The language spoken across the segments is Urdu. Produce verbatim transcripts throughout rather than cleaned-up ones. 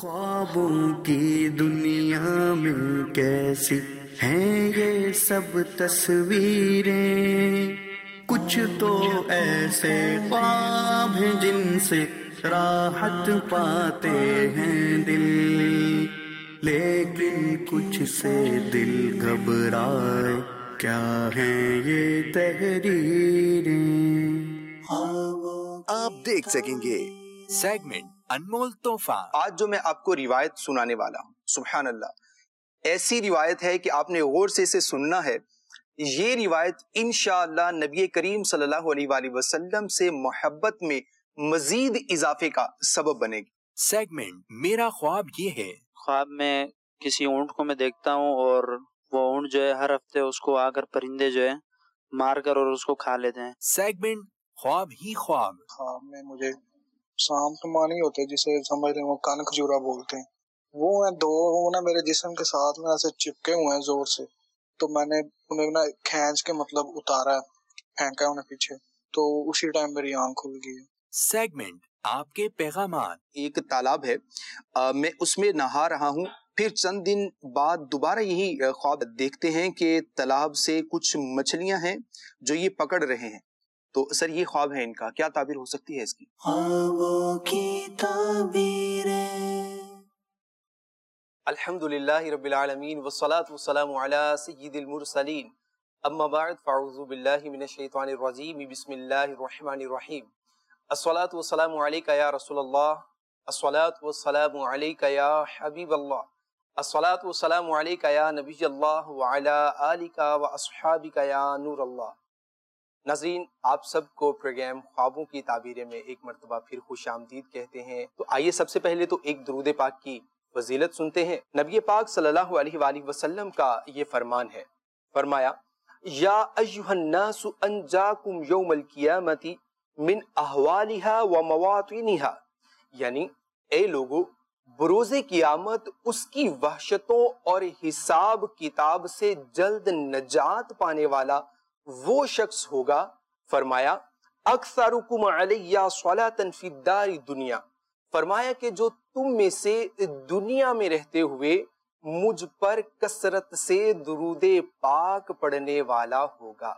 خوابوں کی دنیا میں کیسی ہیں یہ سب تصویریں، کچھ تو ایسے خواب ہیں جن سے راحت پاتے ہیں دل، لیکن کچھ سے دل گھبرائے، کیا ہیں یہ تحریریں۔ آپ دیکھ سکیں گے سیگمنٹ انمول تحفہ۔ آج جو میں آپ کو روایت سنانے والا ہوں، سبحان اللہ، ایسی روایت ہے کہ آپ نے غور سے اسے سننا ہے۔ یہ روایت انشاءاللہ نبی کریم صلی اللہ علیہ وآلہ وسلم سے محبت میں مزید اضافے کا سبب بنے گی۔ سیگمنٹ میرا خواب یہ ہے۔ خواب میں کسی اونٹ کو میں دیکھتا ہوں اور وہ اونٹ جو ہے ہر ہفتے اس کو آ کر پرندے جو ہے مار کر اور اس کو کھا لیتے ہیں۔ سیگمنٹ خواب ہی خواب۔ خواب میں مجھے سام کے معنی ہوتے جسے سمجھ لیں وہ کان کھجورا بولتے ہیں، وہ ہیں دو، وہ نا میرے جسم کے ساتھ میں ایسے چپکے ہوئے ہیں زور سے، تو میں نے انہیں نا کھینچ کے مطلب اتارا، پھینکا انہیں پیچھے، تو اسی ٹائم میری آنکھ کھل گئی ہے۔ سیگمنٹ آپ کے پیغامات۔ ایک تالاب ہے، آ, میں اس میں نہا رہا ہوں، پھر چند دن بعد دوبارہ یہی خواب دیکھتے ہیں کہ تالاب سے کچھ مچھلیاں ہیں جو یہ پکڑ رہے ہیں۔ تو سر یہ خواب ہے، ان کا کیا تعبیر ہو سکتی ہے اس کی؟ خوابوں کی تعبیریں۔ الحمدللہ رب العالمین والصلاة والسلام علی سید المرسلین، اما بعد فاعوذ باللہ من الشیطان الرجیم، بسم اللہ الرحمن الرحیم۔ الصلاة والسلام علیکہ یا رسول اللہ، الصلاة والسلام علیکہ یا حبیب اللہ، الصلاة والسلام علیکہ یا نبی اللہ وعلی آلکہ واصحابکہ یا نور اللہ۔ ناظرین، آپ سب کو پروگرام خوابوں کی تعبیریں میں ایک مرتبہ پھر خوش آمدید کہتے ہیں۔ تو آئیے سب سے پہلے تو ایک درود پاک کی فضیلت سنتے ہیں۔ نبی پاک صلی اللہ علیہ وآلہ وسلم کا یہ فرمان ہے، فرمایا یا ایھا الناس انجاکم یوم القیامۃ من احوالها و مواطنها، یعنی اے لوگو، بروز قیامت اس کی وحشتوں اور حساب کتاب سے جلد نجات پانے والا وہ شخص ہوگا، فرمایا اکثرکم علی صلاۃ فی الدار دنیا، فرمایا کہ جو تم میں سے دنیا میں رہتے ہوئے مجھ پر کثرت سے درود پاک پڑھنے والا ہوگا۔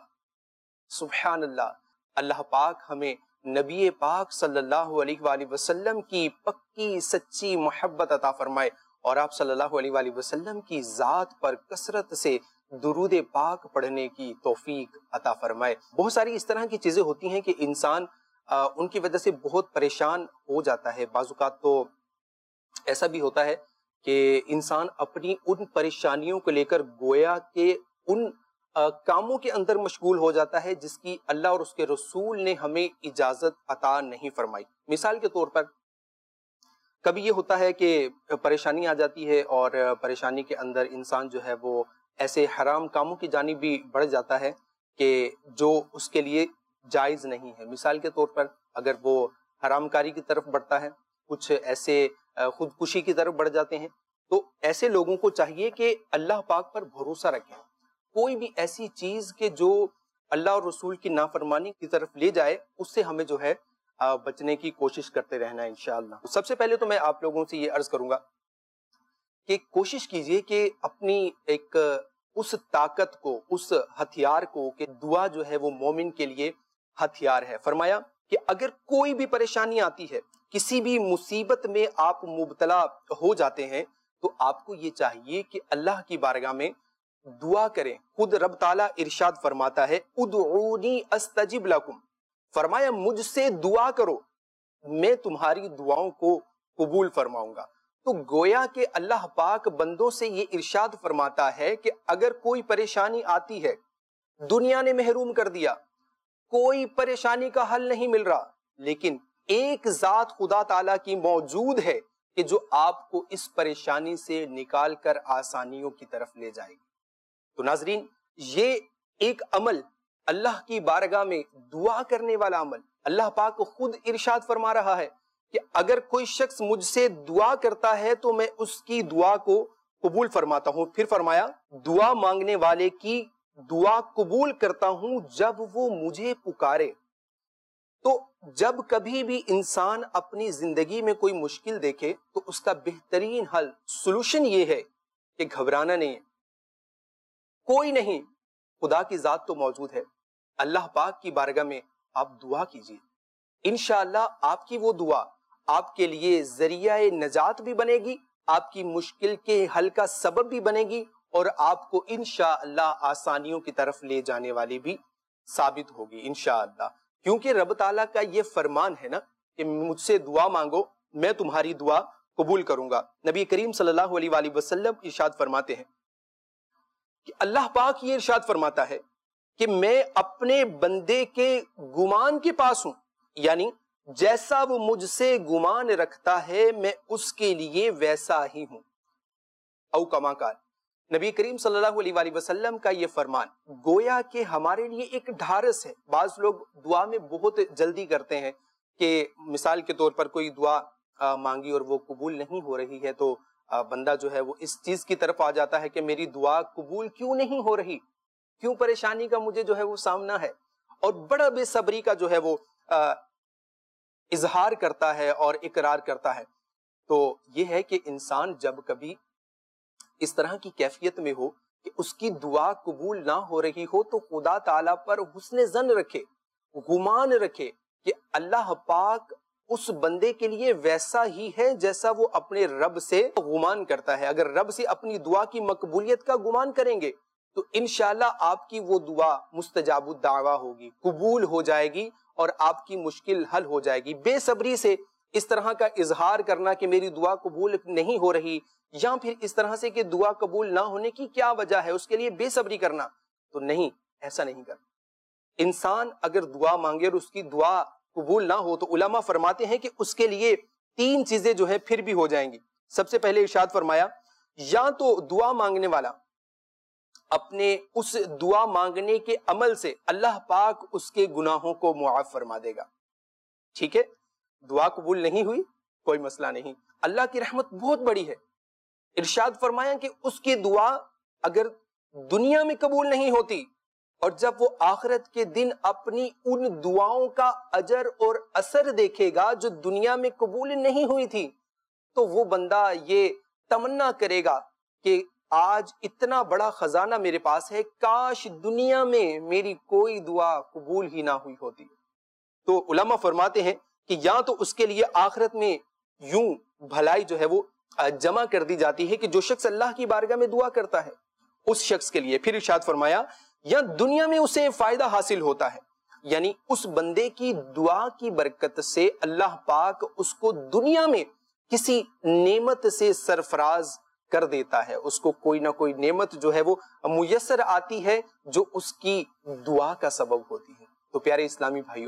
سبحان اللہ، اللہ پاک ہمیں نبی پاک صلی اللہ علیہ وآلہ وسلم کی پکی سچی محبت عطا فرمائے، اور آپ صلی اللہ علیہ وآلہ وسلم کی ذات پر کثرت سے درود پاک پڑھنے کی توفیق عطا فرمائے۔ بہت ساری اس طرح کی چیزیں ہوتی ہیں کہ انسان آ, ان کی وجہ سے بہت پریشان ہو جاتا ہے۔ بعض اوقات تو ایسا بھی ہوتا ہے کہ انسان اپنی ان پریشانیوں کو لے کر گویا کہ ان آ, کاموں کے اندر مشغول ہو جاتا ہے جس کی اللہ اور اس کے رسول نے ہمیں اجازت عطا نہیں فرمائی۔ مثال کے طور پر کبھی یہ ہوتا ہے کہ پریشانی آ جاتی ہے اور پریشانی کے اندر انسان جو ہے وہ ایسے حرام کاموں کی جانب بھی بڑھ جاتا ہے کہ جو اس کے لیے جائز نہیں ہے۔ مثال کے طور پر اگر وہ حرام کاری کی طرف بڑھتا ہے، کچھ ایسے خودکشی کی طرف بڑھ جاتے ہیں، تو ایسے لوگوں کو چاہیے کہ اللہ پاک پر بھروسہ رکھیں۔ کوئی بھی ایسی چیز کہ جو اللہ اور رسول کی نافرمانی کی طرف لے جائے، اس سے ہمیں جو ہے بچنے کی کوشش کرتے رہنا ہے انشاءاللہ۔ سب سے پہلے تو میں آپ لوگوں سے یہ عرض کروں گا کہ کوشش کیجئے کہ اپنی ایک اس طاقت کو، اس ہتھیار کو، کہ دعا جو ہے وہ مومن کے لیے ہتھیار ہے۔ فرمایا کہ اگر کوئی بھی پریشانی آتی ہے، کسی بھی مصیبت میں آپ مبتلا ہو جاتے ہیں، تو آپ کو یہ چاہیے کہ اللہ کی بارگاہ میں دعا کریں۔ خود رب تعالیٰ ارشاد فرماتا ہے ادعونی استجب لکم، فرمایا مجھ سے دعا کرو، میں تمہاری دعاؤں کو قبول فرماؤں گا۔ تو گویا کہ اللہ پاک بندوں سے یہ ارشاد فرماتا ہے کہ اگر کوئی پریشانی آتی ہے، دنیا نے محروم کر دیا، کوئی پریشانی کا حل نہیں مل رہا، لیکن ایک ذات خدا تعالیٰ کی موجود ہے کہ جو آپ کو اس پریشانی سے نکال کر آسانیوں کی طرف لے جائے گی۔ تو ناظرین، یہ ایک عمل، اللہ کی بارگاہ میں دعا کرنے والا عمل، اللہ پاک خود ارشاد فرما رہا ہے کہ اگر کوئی شخص مجھ سے دعا کرتا ہے تو میں اس کی دعا کو قبول فرماتا ہوں۔ پھر فرمایا دعا مانگنے والے کی دعا قبول کرتا ہوں جب وہ مجھے پکارے۔ تو جب کبھی بھی انسان اپنی زندگی میں کوئی مشکل دیکھے تو اس کا بہترین حل سولوشن یہ ہے کہ گھبرانا نہیں ہے، کوئی نہیں، خدا کی ذات تو موجود ہے، اللہ پاک کی بارگاہ میں آپ دعا کیجیے، انشاءاللہ آپ کی وہ دعا آپ کے لیے ذریعہ نجات بھی بنے گی، آپ کی مشکل کے حل کا سبب بھی بنے گی، اور آپ کو انشاءاللہ آسانیوں کی طرف لے جانے والی بھی ثابت ہوگی انشاءاللہ، کیونکہ رب تعالیٰ کا یہ فرمان ہے نا کہ مجھ سے دعا مانگو میں تمہاری دعا قبول کروں گا۔ نبی کریم صلی اللہ علیہ وآلہ وسلم ارشاد فرماتے ہیں کہ اللہ پاک یہ ارشاد فرماتا ہے کہ میں اپنے بندے کے گمان کے پاس ہوں، یعنی جیسا وہ مجھ سے گمان رکھتا ہے میں اس کے لیے ویسا ہی ہوں، او کما قال۔ نبی کریم صلی اللہ علیہ وآلہ وسلم کا یہ فرمان گویا کہ ہمارے لیے ایک ڈھارس ہے۔ بعض لوگ دعا میں بہت جلدی کرتے ہیں کہ مثال کے طور پر کوئی دعا مانگی اور وہ قبول نہیں ہو رہی ہے تو بندہ جو ہے وہ اس چیز کی طرف آ جاتا ہے کہ میری دعا قبول کیوں نہیں ہو رہی، کیوں پریشانی کا مجھے جو ہے وہ سامنا ہے، اور بڑا بے صبری کا جو ہے وہ اظہار کرتا ہے اور اقرار کرتا ہے۔ تو یہ ہے کہ انسان جب کبھی اس طرح کی کیفیت میں ہو کہ اس کی دعا قبول نہ ہو رہی ہو تو خدا تعالیٰ پر حسن ظن رکھے، گمان رکھے کہ اللہ پاک اس بندے کے لیے ویسا ہی ہے جیسا وہ اپنے رب سے گمان کرتا ہے۔ اگر رب سے اپنی دعا کی مقبولیت کا گمان کریں گے تو انشاءاللہ آپ کی وہ دعا مستجاب الدعویٰ ہوگی، قبول ہو جائے گی اور آپ کی مشکل حل ہو جائے گی۔ بے صبری سے اس طرح کا اظہار کرنا کہ میری دعا قبول نہیں ہو رہی، یا پھر اس طرح سے کہ دعا قبول نہ ہونے کی کیا وجہ ہے، اس کے لیے بے صبری کرنا، تو نہیں، ایسا نہیں کرنا۔ انسان اگر دعا مانگے اور اس کی دعا قبول نہ ہو تو علماء فرماتے ہیں کہ اس کے لیے تین چیزیں جو ہے پھر بھی ہو جائیں گی۔ سب سے پہلے ارشاد فرمایا یا تو دعا مانگنے والا اپنے اس دعا مانگنے کے عمل سے اللہ پاک اس کے گناہوں کو معاف فرما دے گا، ٹھیک ہے، دعا قبول نہیں ہوئی کوئی مسئلہ نہیں، اللہ کی رحمت بہت بڑی ہے۔ ارشاد فرمایا کہ اس کی دعا اگر دنیا میں قبول نہیں ہوتی اور جب وہ آخرت کے دن اپنی ان دعاؤں کا اجر اور اثر دیکھے گا جو دنیا میں قبول نہیں ہوئی تھی تو وہ بندہ یہ تمنا کرے گا کہ آج اتنا بڑا خزانہ میرے پاس ہے، کاش دنیا میں میری کوئی دعا قبول ہی نہ ہوئی ہوتی۔ تو علماء فرماتے ہیں کہ یا تو اس کے لیے آخرت میں یوں بھلائی جو ہے وہ جمع کر دی جاتی ہے کہ جو شخص اللہ کی بارگاہ میں دعا کرتا ہے اس شخص کے لیے، پھر ارشاد فرمایا یا دنیا میں اسے فائدہ حاصل ہوتا ہے، یعنی اس بندے کی دعا کی برکت سے اللہ پاک اس کو دنیا میں کسی نعمت سے سرفراز کر دیتا ہے، اس کو کوئی نہ کوئی نعمت جو ہے وہ میسر آتی ہے جو اس کی دعا کا سبب ہوتی ہے۔ تو پیارے اسلامی بھائیوں،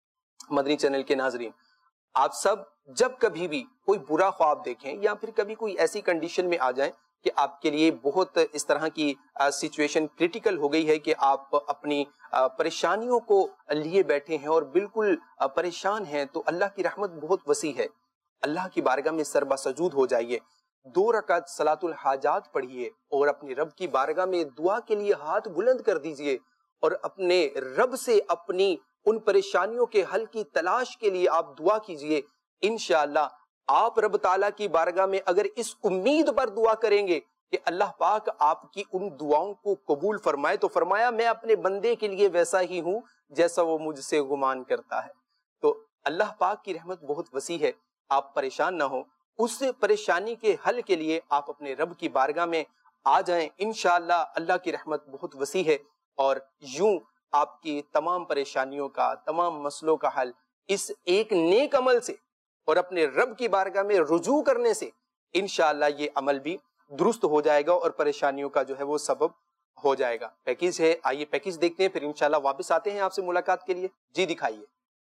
مدنی چینل کے ناظرین، آپ سب جب کبھی بھی کوئی برا خواب دیکھیں یا پھر کبھی کوئی ایسی کنڈیشن میں آ جائیں کہ آپ کے لیے بہت اس طرح کی سچویشن کریٹیکل ہو گئی ہے کہ آپ اپنی پریشانیوں کو لیے بیٹھے ہیں اور بالکل پریشان ہیں، تو اللہ کی رحمت بہت وسیع ہے، اللہ کی بارگاہ میں سر بسجود ہو جائیے، دو رکعت صلاۃ الحاجات پڑھیے اور اپنے رب کی بارگاہ میں دعا کے لیے ہاتھ بلند کر دیجئے اور اپنے رب سے اپنی ان پریشانیوں کے حل کی تلاش کے لیے آپ دعا کیجئے۔ انشاءاللہ آپ رب تعالیٰ کی بارگاہ میں اگر اس امید پر دعا کریں گے کہ اللہ پاک آپ کی ان دعاؤں کو قبول فرمائے، تو فرمایا میں اپنے بندے کے لیے ویسا ہی ہوں جیسا وہ مجھ سے گمان کرتا ہے۔ تو اللہ پاک کی رحمت بہت وسیع ہے، آپ پریشان نہ ہوں، اس پریشانی کے حل کے لیے آپ اپنے رب کی بارگاہ میں آ جائیں، انشاءاللہ اللہ کی رحمت بہت وسیع ہے، اور یوں آپ کی تمام پریشانیوں کا، تمام مسئلوں کا حل اس ایک نیک عمل سے اور اپنے رب کی بارگاہ میں رجوع کرنے سے انشاءاللہ یہ عمل بھی درست ہو جائے گا اور پریشانیوں کا جو ہے وہ سبب ہو جائے گا۔ پیکیج ہے، آئیے پیکیج دیکھتے ہیں، پھر انشاءاللہ واپس آتے ہیں آپ سے ملاقات کے لیے۔ جی دکھائیے۔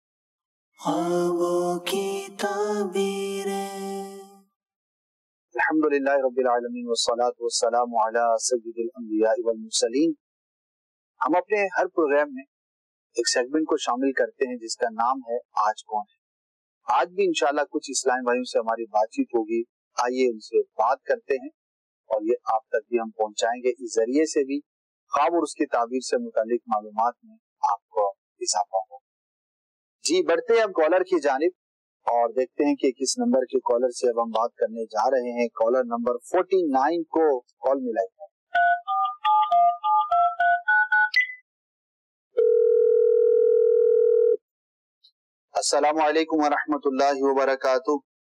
خوابوں کی تعبیریں۔ الحمدللہ رب العالمین والصلاة والسلام علی سید الانبیاء والمرسلین۔ ہم اپنے ہر پروگرام میں ایک سیگمنٹ کو شامل کرتے ہیں جس کا نام ہے آج کون ہے۔ آج بھی انشاءاللہ کچھ اسلام بھائیوں سے ہماری بات چیت ہوگی، آئیے ان سے بات کرتے ہیں اور یہ آپ تک بھی ہم پہنچائیں گے، اس ذریعے سے بھی خواب اور اس کی تعبیر سے متعلق معلومات میں آپ کو اضافہ ہو۔ جی بڑھتے ہیں اب کالر کی جانب اور دیکھتے ہیں کہ کس نمبر کے کالر سے اب ہم بات کرنے جا رہے ہیں. کالر نمبر فورٹی نائن کو کال ملا ہے. السلام علیکم ورحمۃ اللہ وبرکاتہ.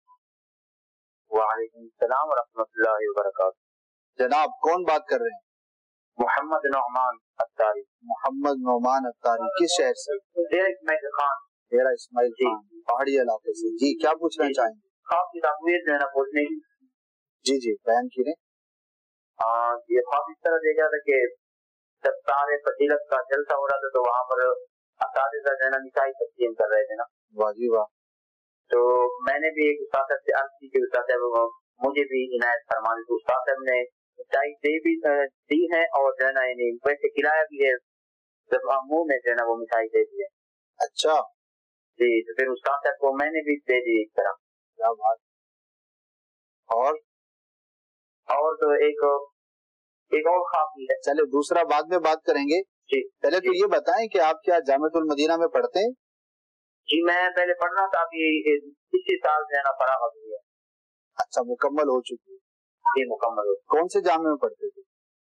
وعلیکم السلام ورحمۃ اللہ وبرکاتہ. جناب کون بات کر رہے ہیں؟ محمد نعمان اتاری. محمد نعمان اتاری کس شہر سے؟ ڈیرہ اسماعیل خان. ڈیرہ اسماعیل خان پہاڑی علاقے سے. جی کیا پوچھنا چاہیں گے؟ خواب کی تعبیر جو ہے نا پوچھنے کی. جی جی بیان کیجیے. یہ خواب اس طرح دیکھا تھا کہ جب سارے فضیلت کا جلسہ ہو رہا تھا تو وہاں پر اساتذہ جو ہے نا نکاحی تقسیم کر رہے تھے نا. واہ جی واہ. تو میں نے بھی ایک استاد صاحب سے عرض کی کہ استاد صاحب مجھے بھی عنایت فرما دی. تو استاد صاحب نے چائے دے بھی دی ہے اور جو ہے نا یعنی ویسے کھلایا بھی ہے. جب منہ میں جو ہے نا وہ مٹھائی دے دی ہے. اچھا جی تو پھر استاد صاحب کو میں نے بھی دے دی اس طرح. کیا بات. اور اور تو ایک ایک اور خواب بھی ہے. چلے دوسرا بعد میں بات کریں گے. جی پہلے تو یہ بتائیں کہ آپ کیا جامعۃ المدینہ میں پڑھتے ہیں؟ جی میں پہلے پڑھنا تھا ابھی اسی سال جو ہے نا فراغت ہوئی ہے. اچھا مکمل ہو چکی ہے. جی مکمل ہو. کون سے جامعے میں پڑھتے تھے؟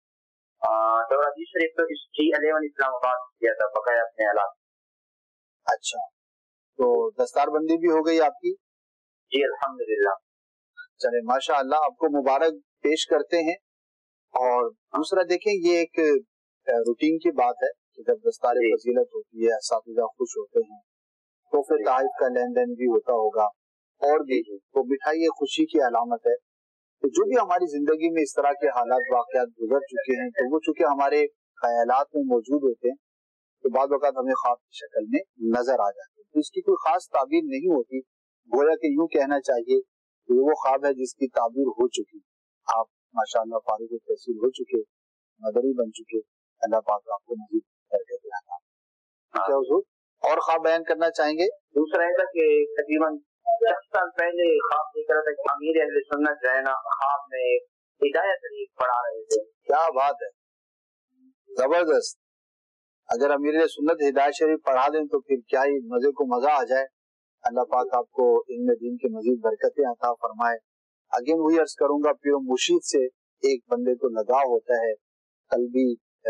دورہ جی شریف تو جی الیون اسلام آباد کیا تھا بقایا اپنے علاقے. اچھا تو دستار بندی بھی ہو گئی آپ کی؟ جی الحمدللہ. چلے ماشاء اللہ آپ کو مبارک پیش کرتے ہیں. اور دوسرا دیکھیں یہ ایک روٹین کی بات ہے کہ جب دستار فضیلت ہوتی ہے اساتذہ خوش ہوتے ہیں تو پھر تحائف کا لین دین بھی ہوتا ہوگا اور بھی تو مٹھائی خوشی کی علامت ہے. تو جو بھی ہماری زندگی میں اس طرح کے حالات واقعات گزر چکے ہیں تو وہ چونکہ ہمارے خیالات میں موجود ہوتے ہیں تو بعض اوقات ہمیں خواب کی شکل میں نظر آ جاتے ہیں. تو اس کی کوئی خاص تعبیر نہیں ہوتی. گویا کہ یوں کہنا چاہیے کہ وہ خواب ہے جس کی تعبیر ہو چکی. آپ ماشاءاللہ فارغ التحصیل ہو چکے, مدری بن چکے. اللہ پاک آپ کو مزید کر کے دیا. کیا حضور اور خواب بیان کرنا چاہیں گے؟ دوسرا ایسا کہ تقریباً دس سال پہلے خواب دیکھ رہا تھا کہ امیر اہل سنت جو ہے نا خواب میں ہدایت شریف پڑھا رہے تھے. کیا بات ہے, زبردست. اگر امیر سنت ہدایت شریف پڑھا دیں تو پھر کیا ہی مزے کو مزہ آ جائے. اللہ پاک آپ کو علم دین کی مزید برکتیں عطا فرمائے. اگین وہی عرض کروں گا پیر و مرشید سے ایک بندے کو لگاؤ ہوتا ہے, قلبی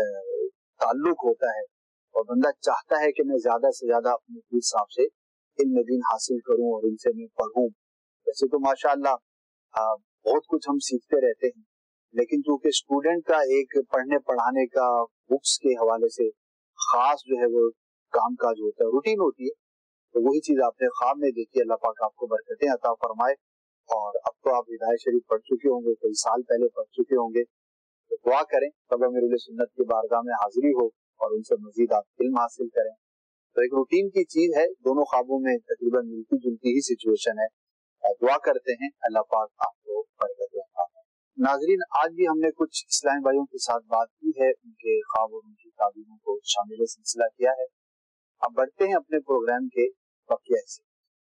تعلق ہوتا ہے اور بندہ چاہتا ہے کہ میں زیادہ سے زیادہ اپنے پیر صاحب سے علم دین حاصل کروں اور ان سے میں پڑھوں. ویسے تو ماشاءاللہ بہت کچھ ہم سیکھتے رہتے ہیں لیکن چونکہ اسٹوڈنٹ کا ایک پڑھنے پڑھانے کا بکس کے حوالے سے خاص جو ہے وہ کام کاج ہوتا ہے, روٹین ہوتی ہے, تو وہی چیز آپ نے خواب میں دیکھی. اللہ پاک آپ کو برکتیں عطا فرمائے. اور اب تو آپ ہدایت شریف پڑھ چکے ہوں گے, کئی سال پہلے پڑھ چکے ہوں گے, تو دعا کریں تب امیر سنت کی بارگاہ میں حاضری ہو اور ان سے مزید آپ علم حاصل کریں. تو ایک روٹین کی چیز ہے, دونوں خوابوں میں تقریباً ملتی جلتی ہی سچویشن ہے. دعا کرتے ہیں اللہ پاک آپ کو برکت عطا فرمائے. ناظرین آج بھی ہم نے کچھ اسلامی بھائیوں کے ساتھ بات کی ہے, ان کے خواب اور ان کی تعبیروں کو شامل سلسلہ کیا ہے. اب بڑھتے ہیں اپنے پروگرام کے بقیہ سے.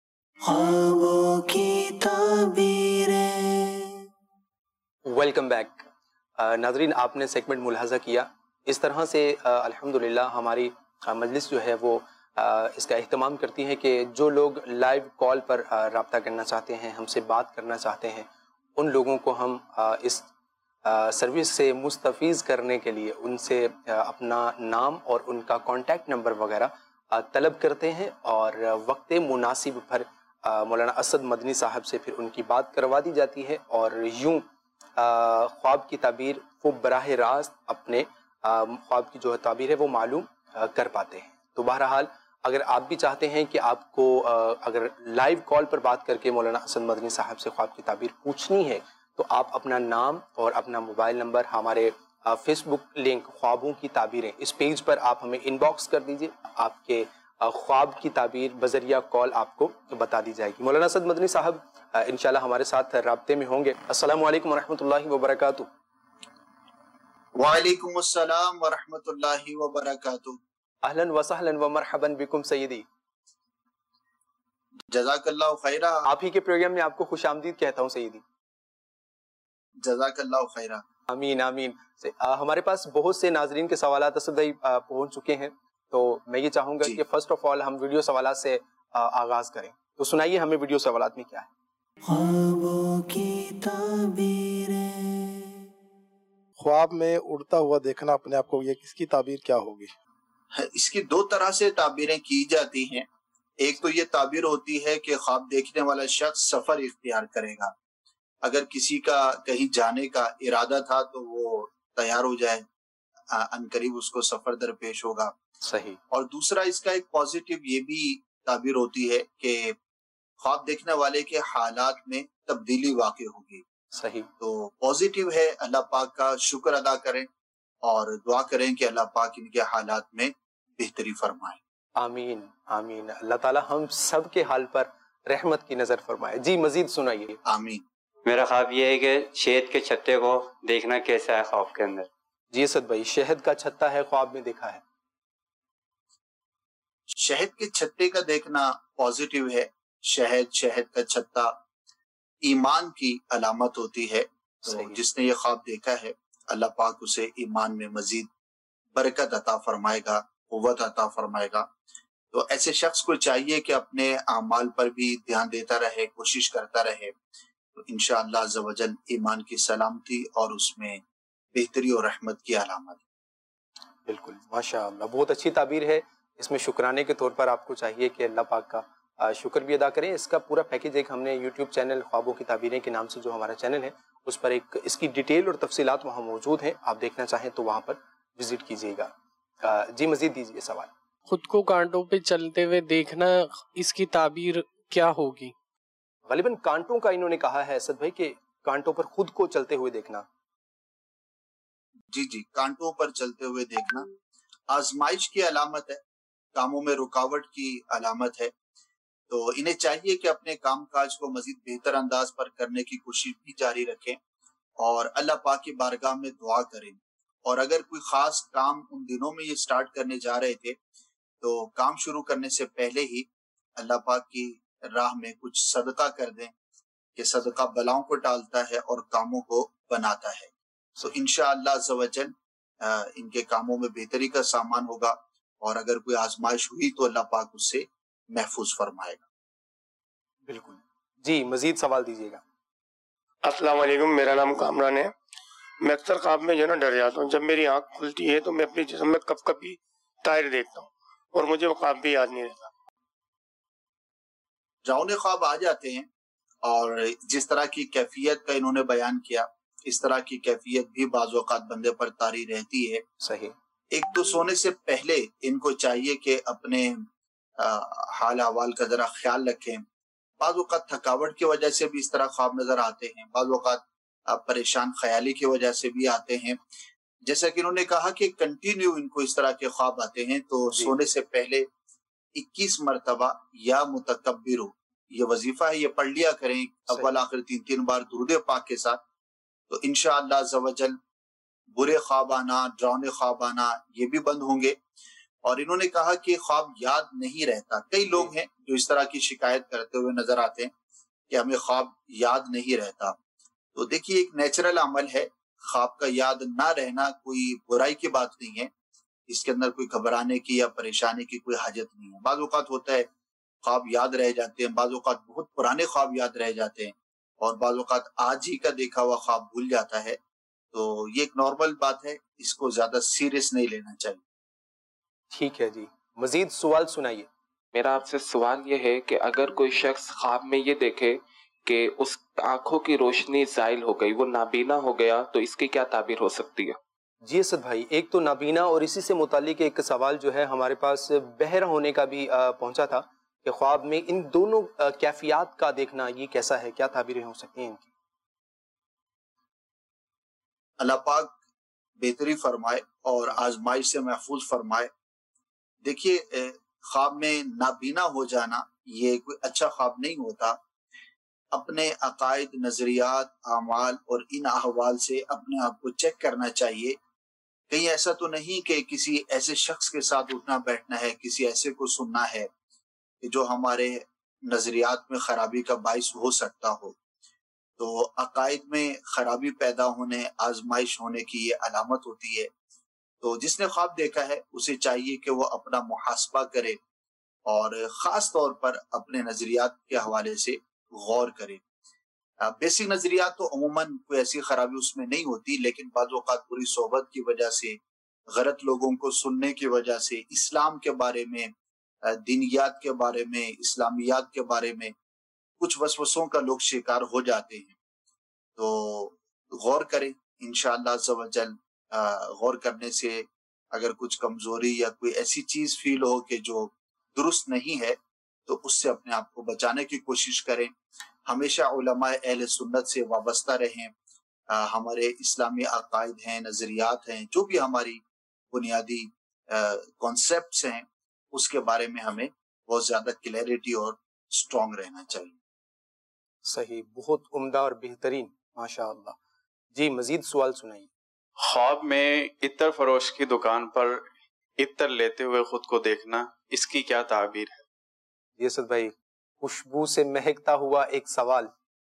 خوابوں کی تعبیریں. Welcome back. ناظرین آپ نے سیگمنٹ ملاحظہ کیا, اس طرح سے الحمدللہ ہماری مجلس جو ہے وہ اس کا اہتمام کرتی ہے کہ جو لوگ لائیو کال پر رابطہ کرنا چاہتے ہیں, ہم سے بات کرنا چاہتے ہیں, ان لوگوں کو ہم اس سروس سے مستفیض کرنے کے لیے ان سے اپنا نام اور ان کا کانٹیکٹ نمبر وغیرہ طلب کرتے ہیں اور وقت مناسب پر مولانا اسد مدنی صاحب سے پھر ان کی بات کروا دی جاتی ہے اور یوں خواب کی تعبیر وہ براہ راست اپنے خواب کی جو تعبیر ہے وہ معلوم کر پاتے ہیں. تو بہرحال اگر آپ بھی چاہتے ہیں کہ آپ کو اگر لائیو کال پر بات کر کے مولانا اسد مدنی صاحب سے خواب کی تعبیر پوچھنی ہے تو آپ اپنا نام اور اپنا موبائل نمبر ہمارے فیس بک لنک خوابوں کی تعبیریں اس پیج پر آپ ہمیں ان باکس کر دیجئے. آپ کے خواب کی تعبیر بذریعہ کال آپ کو بتا دی جائے گی. مولانا اسد مدنی صاحب انشاءاللہ ہمارے ساتھ رابطے میں ہوں گے. السلام علیکم ورحمۃ اللہ وبرکاتہ. وعلیکم السلام ورحمۃ اللہ وبرکاتہ. اہلا وسہلا ومرحبا بکم سیدی. جزاک اللہ خیرہ. آپ ہی کے پروگرام میں آپ کو خوش آمدید کہتا ہوں سیدی. جزاک اللہ خیرہ. آمین آمین. ہمارے پاس بہت سے ناظرین کے سوالات اسد بھائی پہنچ چکے ہیں, تو میں یہ چاہوں گا کہ فرسٹ آف آل ہم ویڈیو سوالات سے آغاز کریں. تو سنائیے ہمیں ویڈیو سوالات میں کیا ہے. خوابوں کی تعبیریں. خواب میں اڑتا ہوا دیکھنا اپنے آپ کو، یہ کس کی تعبیر کیا ہوگی؟ اس کی دو طرح سے تعبیریں کی جاتی ہیں. ایک تو یہ تعبیر ہوتی ہے کہ خواب دیکھنے والا شخص سفر اختیار کرے گا. اگر کسی کا کہیں جانے کا ارادہ تھا تو وہ تیار ہو جائے، عنقریب اس کو سفر درپیش ہوگا. صحیح. اور دوسرا اس کا ایک پازیٹیو یہ بھی تعبیر ہوتی ہے کہ خواب دیکھنے والے کے حالات میں تبدیلی واقع ہوگی. صحیح. تو پازیٹیو ہے، اللہ پاک کا شکر ادا کریں اور دعا کریں کہ اللہ پاک ان کے حالات میں بہتری فرمائے. آمین آمین. اللہ تعالی ہم سب کے حال پر رحمت کی نظر فرمائے. جی مزید سنائیے. آمین. میرا خواب یہ ہے کہ شہد کے چھتے کو دیکھنا کیسا ہے خواب کے اندر. جی اسد بھائی، شہد کا چھتا ہے خواب میں دیکھا ہے. شہد کے چھتے کا دیکھنا پازیٹیو ہے. شہد شہد کا چھتا ایمان کی علامت ہوتی ہے. تو جس نے یہ خواب دیکھا ہے اللہ پاک اسے ایمان میں مزید برکت عطا فرمائے گا، قوت عطا فرمائے گا. تو ایسے شخص کو چاہیے کہ اپنے اعمال پر بھی دھیان دیتا رہے، کوشش کرتا رہے. تو انشاءاللہ عز و جل ایمان کی سلامتی اور اس میں بہتری اور رحمت کی علامت. بالکل ماشاءاللہ، بہت اچھی تعبیر ہے. اس میں شکرانے کے طور پر آپ کو چاہیے کہ اللہ پاک کا شکر بھی ادا کریں. اس کا پورا پیکیج ایک ہم نے یوٹیوب چینل خوابوں کی تعبیریں کے نام سے جو ہمارا چینل ہے اس پر ایک اس کی ڈیٹیل اور تفصیلات وہاں موجود ہیں. آپ دیکھنا چاہیں تو وہاں پر وزٹ کیجیے گا. جی مزید دیجیے سوال. خود کو کانٹوں پہ چلتے ہوئے دیکھنا، اس کی تعبیر کیا ہوگی؟ غالباً کانٹوں کا انہوں نے کہا ہے اسد بھائی کہ کانٹوں پر خود کو چلتے ہوئے دیکھنا. جی جی کانٹوں پر چلتے ہوئے دیکھنا آزمائش کی علامت ہے، کاموں میں رکاوٹ کی علامت ہے. تو انہیں چاہیے کہ اپنے کام کاج کو مزید بہتر انداز پر کرنے کی کوشش بھی جاری رکھیں اور اللہ پاک کی بارگاہ میں دعا کریں. اور اگر کوئی خاص کام ان دنوں میں یہ سٹارٹ کرنے جا رہے تھے تو کام شروع کرنے سے پہلے ہی اللہ پاک کی راہ میں کچھ صدقہ کر دیں کہ صدقہ بلاؤں کو ٹالتا ہے اور کاموں کو بناتا ہے. تو انشاءاللہ عز و جل ان کے کاموں میں بہتری کا سامان ہوگا اور اگر کوئی آزمائش ہوئی تو اللہ پاک اس سے محفوظ فرمائے گا. بالکل. جی مزید سوال دیجیے گا. السلام علیکم، میرا نام کامران ہے. میں اکثر خواب میں جو ہے نا ڈر جاتا ہوں. جب میری آنکھ کھلتی ہے تو میں اپنے جسم میں کب کبھی طائر دیکھتا ہوں اور مجھے وہ خواب بھی یاد نہیں رہتا. ڈراؤنے خواب آ جاتے ہیں اور جس طرح کی کیفیت کا انہوں نے بیان کیا اس طرح کی کیفیت بھی بعض اوقات بندے پر طاری رہتی ہے. صحیح. ایک تو سونے سے پہلے ان کو چاہیے کہ اپنے حال احوال کا ذرا خیال رکھیں. بعض اوقات تھکاوٹ کی وجہ سے بھی اس طرح خواب نظر آتے ہیں، بعض اوقات پریشان خیالی کی وجہ سے بھی آتے ہیں. جیسا کہ انہوں نے کہا کہ کنٹینیو ان کو اس طرح کے خواب آتے ہیں تو جی. سونے سے پہلے اکیس مرتبہ یا متکبرو یہ وظیفہ ہے، یہ پڑھ لیا کریں اول آخر تین تین بار درود پاک کے ساتھ. تو انشاءاللہ عز و جل برے خواب آنا، ڈراؤنے خواب آنا یہ بھی بند ہوں گے. اور انہوں نے کہا کہ خواب یاد نہیں رہتا. کئی لوگ ہیں جو اس طرح کی شکایت کرتے ہوئے نظر آتے ہیں کہ ہمیں خواب یاد نہیں رہتا. تو دیکھیے ایک نیچرل عمل ہے، خواب کا یاد نہ رہنا کوئی برائی کی بات نہیں ہے. اس کے اندر کوئی گھبرانے کی یا پریشانی کی کوئی حاجت نہیں ہے. بعض اوقات ہوتا ہے خواب یاد رہ جاتے ہیں، بعض اوقات بہت پرانے خواب یاد رہ جاتے ہیں اور بعض اوقات آج ہی کا دیکھا ہوا خواب بھول جاتا ہے. تو یہ ایک نارمل بات ہے، اس کو زیادہ سیریس نہیں لینا چاہیے. ٹھیک ہے جی، مزید سوال سنائیے. میرا آپ سے سوال یہ ہے کہ اگر کوئی شخص خواب میں یہ دیکھے کہ اس آنکھوں کی روشنی زائل ہو گئی، وہ نابینا ہو گیا، تو اس کی کیا تعبیر ہو سکتی ہے؟ جی اسد بھائی، ایک تو نابینا اور اسی سے متعلق ایک سوال جو ہے ہمارے پاس بہرا ہونے کا بھی پہنچا تھا کہ خواب میں ان دونوں کیفیات کا دیکھنا یہ کیسا ہے، کیا تعبیریں ہو سکتی ہیں ان کی؟ اللہ پاک بہتری فرمائے اور آزمائش سے محفوظ فرمائے. دیکھیے خواب میں نابینا ہو جانا یہ کوئی اچھا خواب نہیں ہوتا. اپنے عقائد، نظریات، اعمال اور ان احوال سے اپنے آپ کو چیک کرنا چاہیے. کہیں ایسا تو نہیں کہ کسی ایسے شخص کے ساتھ اٹھنا بیٹھنا ہے، کسی ایسے کو سننا ہے کہ جو ہمارے نظریات میں خرابی کا باعث ہو سکتا ہو. تو عقائد میں خرابی پیدا ہونے، آزمائش ہونے کی یہ علامت ہوتی ہے. تو جس نے خواب دیکھا ہے اسے چاہیے کہ وہ اپنا محاسبہ کرے اور خاص طور پر اپنے نظریات کے حوالے سے غور کریں. بیسک نظریات تو عموماً کوئی ایسی خرابی اس میں نہیں ہوتی، لیکن بعض اوقات پوری صحبت کی وجہ سے، غلط لوگوں کو سننے کی وجہ سے، اسلام کے بارے میں، دینیات کے بارے میں، اسلامیات کے بارے میں کچھ وسوسوں کا لوگ شکار ہو جاتے ہیں. تو غور کریں انشاءاللہ عز و جل. غور کرنے سے اگر کچھ کمزوری یا کوئی ایسی چیز فیل ہو کہ جو درست نہیں ہے تو اس سے اپنے آپ کو بچانے کی کوشش کریں. ہمیشہ علماء اہل سنت سے وابستہ رہیں. ہمارے اسلامی عقائد ہیں، نظریات ہیں، جو بھی ہماری بنیادی کانسیپٹس ہیں اس کے بارے میں ہمیں بہت زیادہ کلیئرٹی اور اسٹرانگ رہنا چاہیے. صحیح، بہت عمدہ اور بہترین، ماشاء اللہ. جی مزید سوال سنائیے. خواب میں عطر فروش کی دکان پر عطر لیتے ہوئے خود کو دیکھنا، اس کی کیا تعبیر ہے؟ جی اسد بھائی، خوشبو سے مہکتا ہوا ایک سوال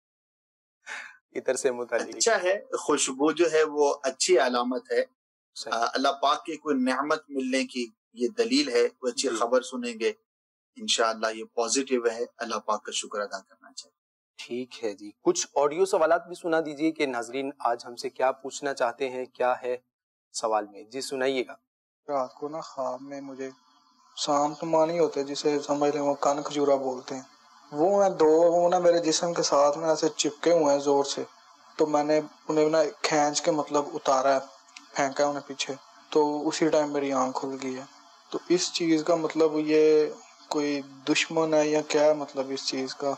عطر سے متعلق. اچھا ہے، خوشبو جو ہے وہ اچھی علامت ہے. اللہ پاک کی کوئی نعمت ملنے کی یہ دلیل ہے. کوئی اچھی خبر سنیں گے انشاءاللہ یہ پازیٹیو ہے. اللہ پاک کا شکر ادا کرنا چاہیے. ٹھیک ہے جی، کچھ آڈیو سوالات بھی سنا دیجئے کہ ناظرین آج ہم سے کیا پوچھنا چاہتے ہیں، کیا ہے سوال میں. جی سنائیے گا. رات کو نا خواب میں مجھے سام تمانی ہوتے جسے سمجھ لیں وہ کان کھجورا بولتے ہیں، وہ میں دو وہ نا میرے جسم کے ساتھ میں ایسے چپکے ہوئے ہیں زور سے. تو میں نے انہیں نا کھینچ کے مطلب اتارا ہے، پھینکا ہے انہیں پیچھے، تو اسی ٹائم میری آنکھ کھل گئی ہے. تو اس چیز کا مطلب یہ کوئی دشمن ہے یا کیا ہے مطلب اس چیز کا؟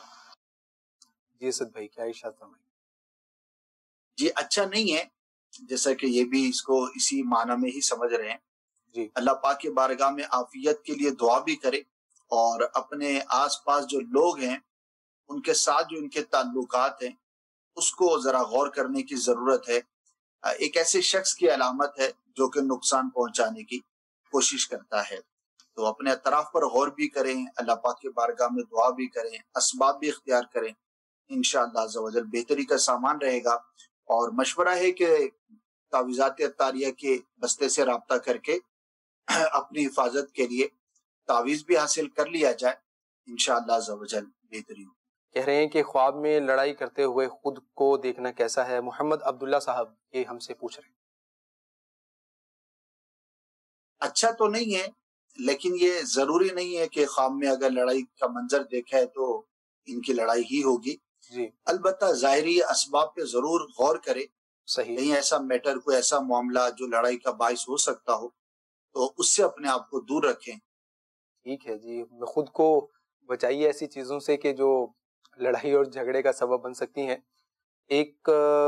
جی اسد بھائی کیا ارشاد فرمائیں. جی اچھا نہیں ہے، جیسا کہ یہ بھی اس کو اسی معنی میں ہی سمجھ رہے ہیں. جی اللہ پاک کی بارگاہ میں عافیت کے لیے دعا بھی کرے، اور اپنے آس پاس جو لوگ ہیں ان کے ساتھ جو ان کے تعلقات ہیں اس کو ذرا غور کرنے کی ضرورت ہے. ایک ایسے شخص کی علامت ہے جو کہ نقصان پہنچانے کی کوشش کرتا ہے. تو اپنے اطراف پر غور بھی کریں، اللہ پاک کی بارگاہ میں دعا بھی کریں، اسباب بھی اختیار کریں. انشاءاللہ عز و جل بہتری کا سامان رہے گا. اور مشورہ ہے کہ تعویذات عطاریہ کے بستے سے رابطہ کر کے اپنی حفاظت کے لیے تعویذ بھی حاصل کر لیا جائے. انشاءاللہ عز و جل بہتری ہو. کہہ رہے ہیں کہ خواب میں لڑائی کرتے ہوئے خود کو دیکھنا کیسا ہے. محمد عبداللہ صاحب یہ ہم سے پوچھ رہے ہیں. اچھا تو نہیں ہے، لیکن یہ ضروری نہیں ہے کہ خواب میں اگر لڑائی کا منظر دیکھا ہے تو ان کی لڑائی ہی ہوگی. جی البتہ ظاہری اسباب پہ ضرور غور کرے. صحیح. کہیں ایسا میٹر، کوئی ایسا معاملہ جو لڑائی کا باعث ہو سکتا ہو تو اس سے اپنے آپ کو دور رکھیں. ٹھیک ہے جی، خود کو بچائیے ایسی چیزوں سے کہ جو لڑائی اور جھگڑے کا سبب بن سکتی ہیں. ایک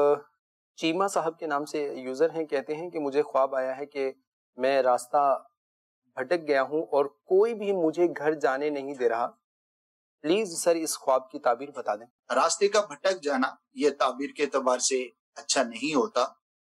چیما صاحب کے نام سے یوزر ہیں، کہتے ہیں کہ مجھے خواب آیا ہے کہ میں راستہ بھٹک گیا ہوں اور کوئی بھی مجھے گھر جانے نہیں دے رہا. پلیز سر اس خواب کی تعبیر بتا دیں. راستے کا بھٹک جانا یہ تعبیر کے اعتبار سے اچھا نہیں ہوتا.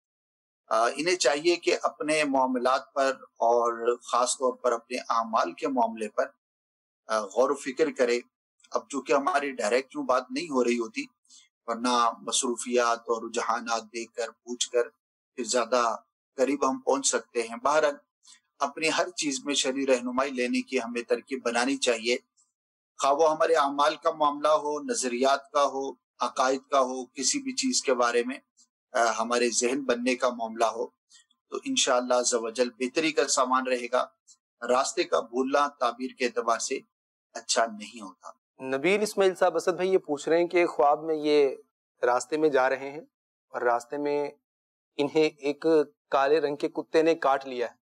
انہیں چاہیے کہ اپنے معاملات پر اور خاص طور پر اپنے اعمال کے معاملے پر غور و فکر کرے. اب چونکہ ہماری ڈائریکٹ یوں بات نہیں ہو رہی ہوتی، ورنہ مصروفیات اور رجحانات دیکھ کر پوچھ کر پھر زیادہ قریب ہم پہنچ سکتے ہیں. بہرحال اپنی ہر چیز میں شرعی رہنمائی لینے کی ہمیں ترکیب بنانی چاہیے. خواہ وہ ہمارے اعمال کا معاملہ ہو، نظریات کا ہو، عقائد کا ہو، کسی بھی چیز کے بارے میں ہمارے ذہن بننے کا معاملہ ہو، تو انشاءاللہ عز و جل بہتری کا سامان رہے گا. راستے کا بھولنا تعبیر کے اعتبار سے اچھا نہیں ہوتا. نبیل اسماعیل صاحب اسد بھائی یہ پوچھ رہے ہیں کہ خواب میں یہ راستے میں جا رہے ہیں اور راستے میں انہیں ایک کالے رنگ کے کتے نے کاٹ لیا ہے.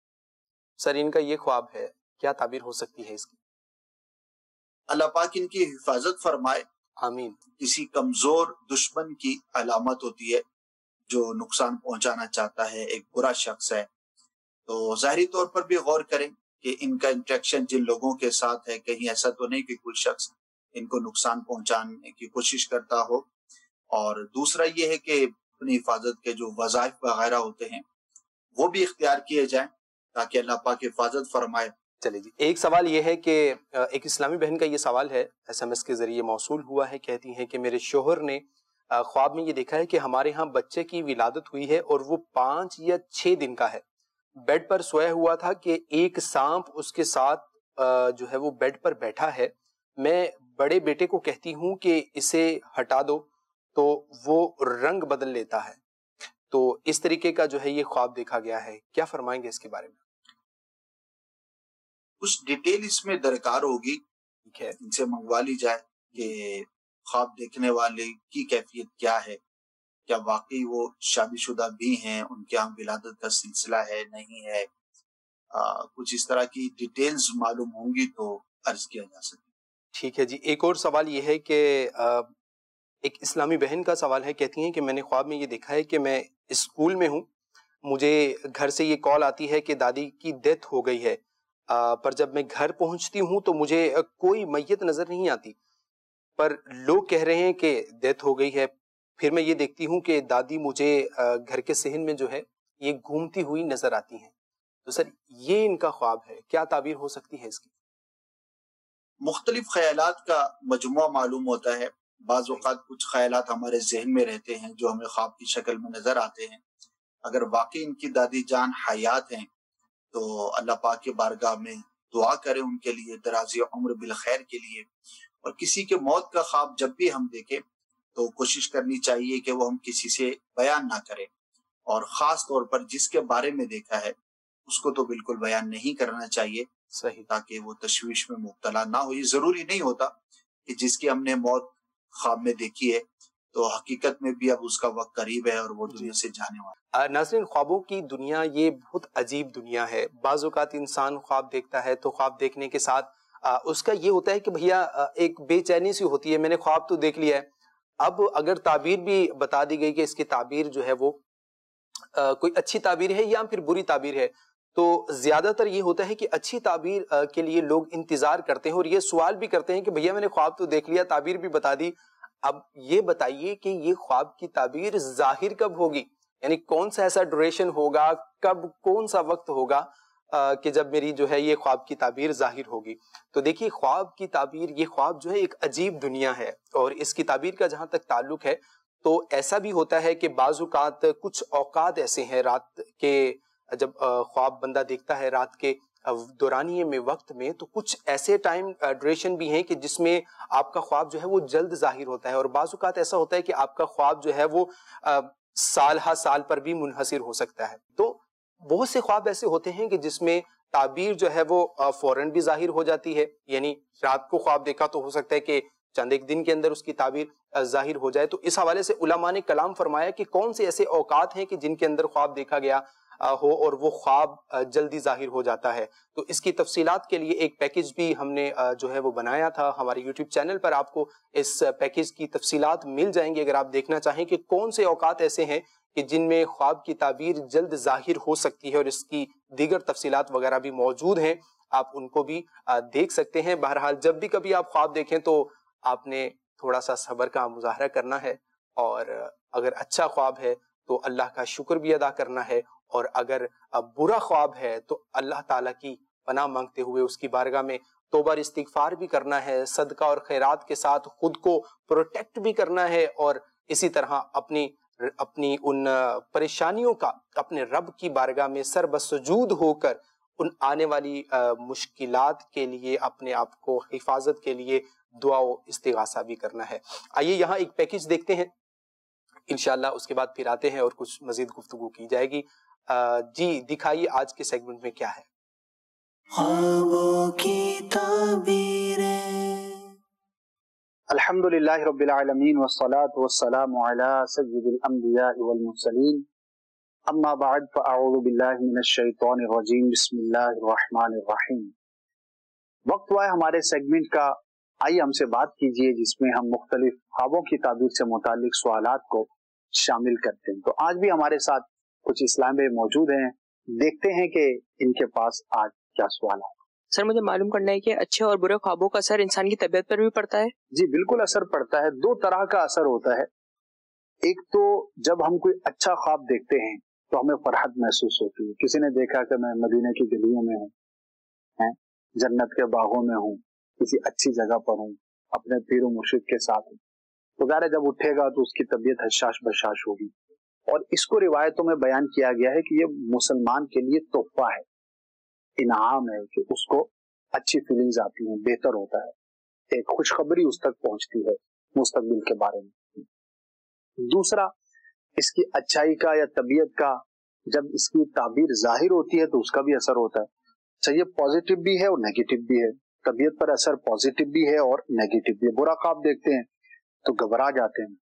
سر ان کا یہ خواب ہے، کیا تعبیر ہو سکتی ہے اس کی؟ اللہ پاک ان کی حفاظت فرمائے. آمین. کسی کمزور دشمن کی علامت ہوتی ہے جو نقصان پہنچانا چاہتا ہے، ایک برا شخص ہے. تو ظاہری طور پر بھی غور کریں کہ ان کا انٹریکشن جن لوگوں کے ساتھ ہے کہیں ایسا تو نہیں کہ کوئی شخص ان کو نقصان پہنچانے کی کوشش کرتا ہو. اور دوسرا یہ ہے کہ اپنی حفاظت کے جو وظائف وغیرہ ہوتے ہیں وہ بھی اختیار کیے جائیں تاکہ اللہ پاک حفاظت فرمائے. چلے جی، ایک سوال یہ ہے کہ ایک اسلامی بہن کا یہ سوال ہے، ایس ایم ایس کے ذریعے موصول ہوا ہے. کہتی ہیں کہ میرے شوہر نے خواب میں یہ دیکھا ہے کہ ہمارے ہاں بچے کی ولادت ہوئی ہے اور وہ پانچ یا چھ دن کا ہے. بیڈ پر سویا ہوا تھا کہ ایک سانپ اس کے ساتھ جو ہے وہ بیڈ پر بیٹھا ہے، میں بڑے بیٹے کو کہتی ہوں کہ اسے ہٹا دو تو وہ رنگ بدل لیتا ہے. تو اس طریقے کا جو ہے یہ خواب دیکھا گیا ہے. کیا فرمائیں گے اس کے بارے میں؟ کچھ ڈیٹیل اس میں درکار ہوگی، ان سے منگوا لی جائے کہ خواب دیکھنے والے کی کیفیت کیا ہے، کیا واقعی وہ شادی شدہ بھی ہیں، ان کے یہاں ولادت کا سلسلہ ہے نہیں ہے، آ, کچھ اس طرح کی ڈیٹیلز معلوم ہوں گی تو عرض کیا جا سکے. ٹھیک ہے جی. ایک اور سوال یہ ہے کہ آ, ایک اسلامی بہن کا سوال ہے، کہتی ہیں کہ میں نے خواب میں یہ دیکھا ہے کہ میں اسکول میں ہوں، مجھے گھر سے یہ کال آتی ہے کہ دادی کی ڈیتھ ہو گئی ہے، آ, پر جب میں گھر پہنچتی ہوں تو مجھے کوئی میت نظر نہیں آتی، پر لوگ کہہ رہے ہیں کہ ڈیتھ ہو گئی ہے. پھر میں یہ دیکھتی ہوں کہ دادی مجھے گھر کے صحن میں جو ہے یہ گھومتی ہوئی نظر آتی ہیں. تو سر یہ ان کا خواب ہے، کیا تعبیر ہو سکتی ہے اس کی؟ مختلف خیالات کا مجموعہ معلوم ہوتا ہے. بعض اوقات کچھ خیالات ہمارے ذہن میں رہتے ہیں جو ہمیں خواب کی شکل میں نظر آتے ہیں. اگر واقعی ان کی دادی جان حیات ہیں تو اللہ پاک کے بارگاہ میں دعا کریں ان کے لیے، درازی عمر بالخیر کے لیے. اور کسی کے موت کا خواب جب بھی ہم دیکھیں تو کوشش کرنی چاہیے کہ وہ ہم کسی سے بیان نہ کریں، اور خاص طور پر جس کے بارے میں دیکھا ہے اس کو تو بالکل بیان نہیں کرنا چاہیے، صحیح، تاکہ وہ تشویش میں مبتلا نہ ہو. یہ ضروری نہیں ہوتا کہ جس کی ہم نے موت خواب میں دیکھی ہے تو حقیقت میں بھی اب اس کا وقت قریب ہے اور وہ دنیا سے جانے والا. ناظرین، خوابوں کی دنیا یہ بہت عجیب دنیا ہے. بعض اوقات انسان خواب دیکھتا ہے تو خواب دیکھنے کے ساتھ اس کا یہ ہوتا ہے کہ بھیا ایک بے چینی سی ہوتی ہے، میں نے خواب تو دیکھ لیا ہے، اب اگر تعبیر بھی بتا دی گئی کہ اس کی تعبیر جو ہے وہ کوئی اچھی تعبیر ہے یا پھر بری تعبیر ہے، تو زیادہ تر یہ ہوتا ہے کہ اچھی تعبیر کے لیے لوگ انتظار کرتے ہیں اور یہ سوال بھی کرتے ہیں کہ بھیا میں نے خواب تو دیکھ لیا، تعبیر بھی بتا دی، اب یہ بتائیے کہ یہ خواب کی تعبیر ظاہر کب ہوگی، یعنی کون سا ایسا ڈوریشن ہوگا، کب کون سا وقت ہوگا کہ جب میری جو ہے یہ خواب کی تعبیر ظاہر ہوگی. تو دیکھیے خواب کی تعبیر، یہ خواب جو ہے ایک عجیب دنیا ہے، اور اس کی تعبیر کا جہاں تک تعلق ہے تو ایسا بھی ہوتا ہے کہ بعض اوقات کچھ اوقات ایسے ہیں رات کے، جب خواب بندہ دیکھتا ہے رات کے دورانیے میں وقت میں، تو کچھ ایسے ٹائم ڈوریشن بھی ہیں کہ جس میں آپ کا خواب جو ہے وہ جلد ظاہر ہوتا ہے، اور بعض اوقات ایسا ہوتا ہے کہ آپ کا خواب جو ہے وہ سال ہا سال پر بھی منحصر ہو سکتا ہے. تو بہت سے خواب ایسے ہوتے ہیں کہ جس میں تعبیر جو ہے وہ فوراً بھی ظاہر ہو جاتی ہے، یعنی رات کو خواب دیکھا تو ہو سکتا ہے کہ چند ایک دن کے اندر اس کی تعبیر ظاہر ہو جائے. تو اس حوالے سے علماء نے کلام فرمایا کہ کون سے ایسے اوقات ہیں کہ جن کے اندر خواب دیکھا گیا ہو اور وہ خواب جلدی ظاہر ہو جاتا ہے. تو اس کی تفصیلات کے لیے ایک پیکج بھی ہم نے جو ہے وہ بنایا تھا ہمارے یوٹیوب چینل پر. آپ کو اس پیکج کی تفصیلات مل جائیں گی اگر آپ دیکھنا چاہیں کہ کون سے اوقات ایسے ہیں کہ جن میں خواب کی تعبیر جلد ظاہر ہو سکتی ہے، اور اس کی دیگر تفصیلات وغیرہ بھی موجود ہیں، آپ ان کو بھی دیکھ سکتے ہیں. بہرحال جب بھی کبھی آپ خواب دیکھیں تو آپ نے تھوڑا سا صبر کا مظاہرہ کرنا ہے، اور اگر اچھا خواب ہے تو اللہ کا شکر بھی ادا کرنا ہے، اور اگر برا خواب ہے تو اللہ تعالیٰ کی پناہ مانگتے ہوئے اس کی بارگاہ میں توبہ اور استغفار بھی کرنا ہے، صدقہ اور خیرات کے ساتھ خود کو پروٹیکٹ بھی کرنا ہے، اور اسی طرح اپنی اپنی ان پریشانیوں کا اپنے رب کی بارگاہ میں سر بسجود ہو کر ان آنے والی مشکلات کے لیے اپنے آپ کو حفاظت کے لیے دعا و استغاثہ بھی کرنا ہے. آئیے یہاں ایک پیکج دیکھتے ہیں، انشاءاللہ اس کے بعد پھر آتے ہیں اور کچھ مزید گفتگو کی جائے گی. جی دکھائیے آج کے سیگمنٹ میں کیا ہے. خوابوں کی تعبیریں. الحمدللہ رب العالمین والصلاة والسلام علی سید الانبیاء والمرسلین، اما بعد فاعوذ باللہ من الشیطان الرجیم، بسم اللہ الرحمن الرحیم. وقت ہوا ہے ہمارے سیگمنٹ کا. آئیے ہم سے بات کیجئے جس میں ہم مختلف خوابوں کی تعبیر سے متعلق سوالات کو شامل کرتے ہیں. تو آج بھی ہمارے ساتھ کچھ اسلام بھائی موجود ہیں، دیکھتے ہیں کہ ان کے پاس آج کیا سوال ہے. سر مجھے معلوم کرنا ہے کہ اچھے اور برے خوابوں کا اثر انسان کی طبیعت پر بھی پڑتا ہے؟ جی بالکل اثر پڑتا ہے. دو طرح کا اثر ہوتا ہے. ایک تو جب ہم کوئی اچھا خواب دیکھتے ہیں تو ہمیں فرحت محسوس ہوتی ہے. کسی نے دیکھا کہ میں مدینے کی گلیوں میں ہوں، جنت کے باغوں میں ہوں، کسی اچھی جگہ پر ہوں، اپنے پیر و مرشد کے ساتھ ہوں، تو ظاہر ہے جب اٹھے گا تو اس کی طبیعت حشاش بشاش ہوگی. اور اس کو روایتوں میں بیان کیا گیا ہے کہ یہ مسلمان کے لیے تحفہ ہے، انعام ہے کہ اس کو अच्छी फीलिंग्स आती हैं, बेहतर होता है, एक खुशखबरी उस तक पहुंचती है मुस्तकबिल के बारे में। दूसरा, इसकी अच्छाई का या तबीयत का जब इसकी ताबीर जाहिर होती है तो उसका भी असर होता है। अच्छा, ये पॉजिटिव भी है और नेगेटिव भी है, तबीयत पर असर पॉजिटिव भी है और नेगेटिव भी है। बुरा ख्वाब देखते हैं तो घबरा जाते हैं,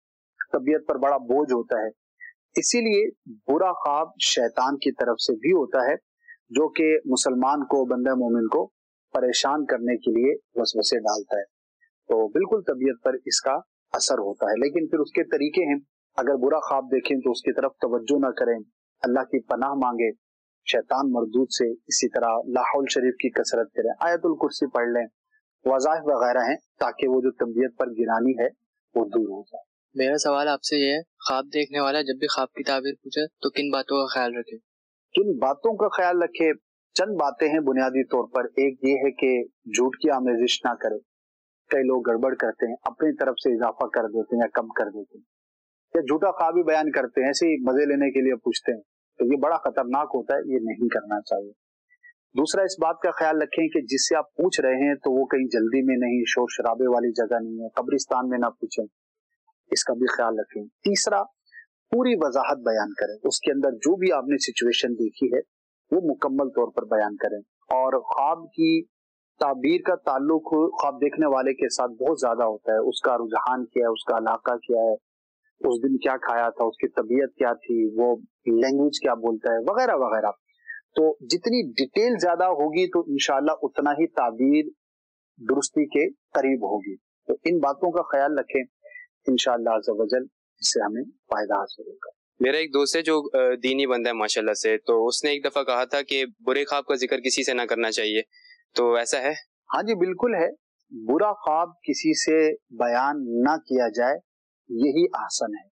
तबीयत पर बड़ा बोझ होता है। इसीलिए बुरा ख्वाब शैतान की तरफ से भी होता है, जो कि मुसलमान को, बंदा मोमिन को परेशान करने के लिए वसवसे डालता है। तो बिल्कुल तबीयत पर इसका असर होता है, लेकिन फिर उसके तरीके हैं। अगर बुरा ख्वाब देखें तो उसकी तरफ तवज्जो ना करें, अल्लाह की पनाह मांगे शैतान मरदूद से। इसी तरह लाहौल शरीफ की कसरत करें, आयतुल कुर्सी पढ़ लें, वज़ाइफ वगैरह हैं, ताकि वो जो तबीयत पर गिरानी है वो दूर हो जाए। मेरा सवाल आपसे ये है, ख्वाब देखने वाला जब भी ख्वाब की ताबीर पूछे तो किन बातों का ख्याल रखे? किन बातों का ख्याल रखे? चंद बातें हैं बुनियादी तौर पर। एक ये है कि झूठ की आमेजिश ना करे। कई लोग गड़बड़ करते हैं, अपनी तरफ से इजाफा कर देते हैं या कम कर देते हैं, या झूठा ख्वाब भी बयान करते हैं, ऐसे ही मजे लेने के लिए पूछते हैं। तो ये बड़ा खतरनाक होता है, ये नहीं करना चाहिए। दूसरा, इस बात का ख्याल रखें कि जिससे आप पूछ रहे हैं तो वो कहीं जल्दी में नहीं, शोर शराबे वाली जगह नहीं है, कब्रिस्तान में ना पूछें, इसका भी ख्याल रखें। तीसरा, पूरी वजाहत बयान करें, उसके अंदर जो भी आपने सिचुएशन देखी है वो मुकम्मल तौर पर बयान करें। और ख्वाब की ताबीर का ताल्लुक ख्वाब देखने वाले के साथ बहुत ज्यादा होता है, उसका रुझान क्या है, उसका इलाका क्या है, उस दिन क्या खाया था, उसकी तबीयत क्या थी, वो लैंग्वेज क्या बोलता है, वगैरह वगैरह। तो जितनी डिटेल ज्यादा होगी तो इंशाल्लाह उतना ही ताबीर दुरुस्ती के करीब होगी। तो इन बातों का ख्याल रखें, इंशाअल्लाह अज़्ज़ा वजल इससे हमें फायदा हासिल होगा। मेरा एक दोस्त है जो दीनी बंदा है माशाल्लाह से, तो उसने एक दफा कहा था कि बुरे ख्वाब का जिक्र किसी से ना करना चाहिए, तो ऐसा है? हाँ जी, बिल्कुल है। बुरा ख्वाब किसी से बयान ना किया जाए, यही आसन है।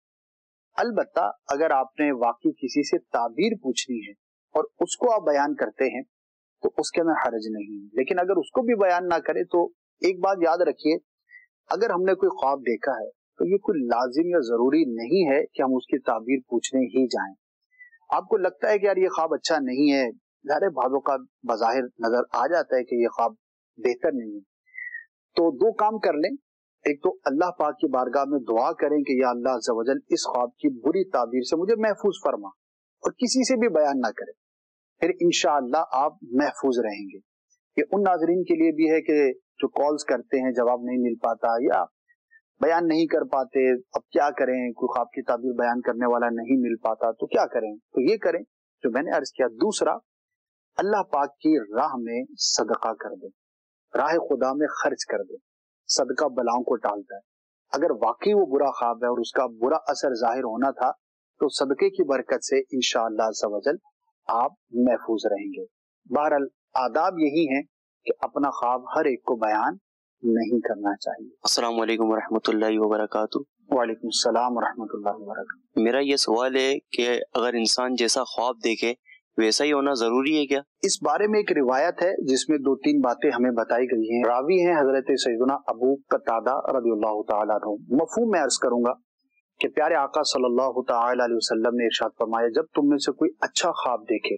अलबत्ता अगर आपने वाकई किसी से ताबीर पूछनी है और उसको आप बयान करते हैं तो उसके में हर्ज नहीं है, लेकिन अगर उसको भी बयान ना करे तो एक बात याद रखिए, अगर हमने कोई ख्वाब देखा है तो ये कोई लाजिम या जरूरी नहीं है कि हम उसकी ताबीर पूछने ही जाएं। आपको लगता है कि यार ये ख्वाब अच्छा नहीं है, ज़ाहिर भावों का बज़ाहिर नजर आ जाता है कि ये ख्वाब बेहतर नहीं है, तो दो काम कर लें। एक तो अल्लाह पाक की बारगाह में दुआ करें कि या अल्लाह अज़्ज़ा वजल इस ख्वाब की बुरी ताबीर से मुझे महफूज फरमा, और किसी से भी बयान ना करें, फिर इंशाअल्लाह आप महफूज रहेंगे। ये उन नाजरीन के लिए भी है कि जो कॉल्स करते हैं, जवाब नहीं मिल पाता या बयान नहीं कर पाते, अब क्या करें, कोई ख्वाब की ताबीर बयान करने वाला नहीं मिल पाता तो क्या करें, तो ये करें जो मैंने अर्ज किया। दूसरा, अल्लाह पाक की राह में सदका कर दे, राह खुदा में खर्च कर दे, सदका बलाओं को टालता है। अगर वाकई वो बुरा ख्वाब है और उसका बुरा असर जाहिर होना था तो सदके की बरकत से इंशाअल्लाह अज़्ज़ा वजल आप महफूज रहेंगे। बहरहाल आदाब यही है कि अपना ख्वाब हर एक को बयान नहीं करना चाहिए। अस्सलाम वालेकुम वरहमतुल्लाहि वबरकातुहू। वालेकुम सलाम वरहमतुल्लाहि वबरकातुहू। मेरा ये सवाल है कि अगर इंसान जैसा ख्वाब देखे वैसा ही होना जरूरी है क्या? इस बारे में एक रिवायत है जिसमें दो तीन बातें हमें बताई गई हैं। रावी हैं हजरत सैयदना अबू कतादा रज़ियल्लाहु तआला अन्हु। मफ़हूम में अर्ज करूंगा कि प्यारे आका सल्लल्लाहु तआला अलैहि वसल्लम ने इरशाद फरमाया, जब तुम में से कोई अच्छा ख्वाब देखे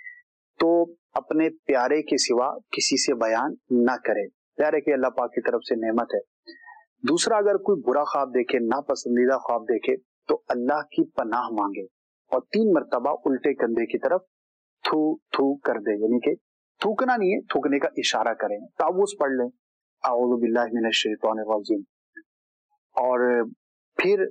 तो अपने प्यारे के सिवा किसी से बयान ना करे। प्यारे की अल्लाह पाक की तरफ से नेमत है। दूसरा, अगर कोई बुरा ख्वाब देखे, नापसंदीदा ख्वाब देखे तो अल्लाह की पनाह मांगे और तीन मरतबा उल्टे कंधे की तरफ थू थू कर दे, यानी कि थूकना नहीं है, थूकने का इशारा करें। तावुज़ पढ़ लें, अऊज़ु बिल्लाहि मिनश शैतानिर रजीम, और फिर